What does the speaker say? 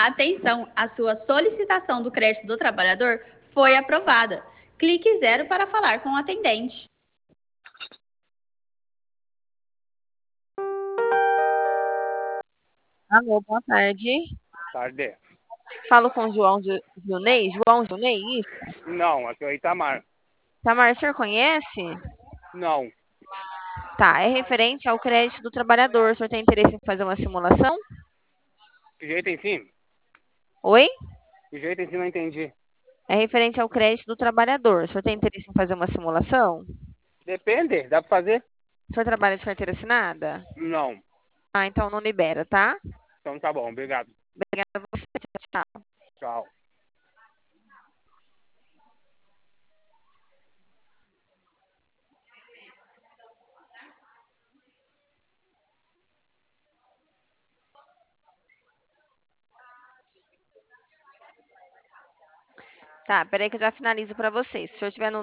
Atenção, a sua solicitação do crédito do trabalhador foi aprovada. Clique 0 para falar com o atendente. Alô, boa tarde. Tarde. Falo com o João Junei. João Junei, isso? Não, aqui é o Itamar. Tamar, o senhor conhece? Não. Tá, é referente ao crédito do trabalhador. O senhor tem interesse em fazer uma simulação? Que jeito em cima? Oi? Que jeito em cima não entendi. É referente ao crédito do trabalhador. O senhor tem interesse em fazer uma simulação? Depende, dá pra fazer? O senhor trabalha de carteira assinada? Não. Ah, então não libera, tá? Então tá bom, obrigado. Obrigada a você. Tchau. Tchau. Tá, peraí que eu já finalizo para vocês. Se o senhor tiver no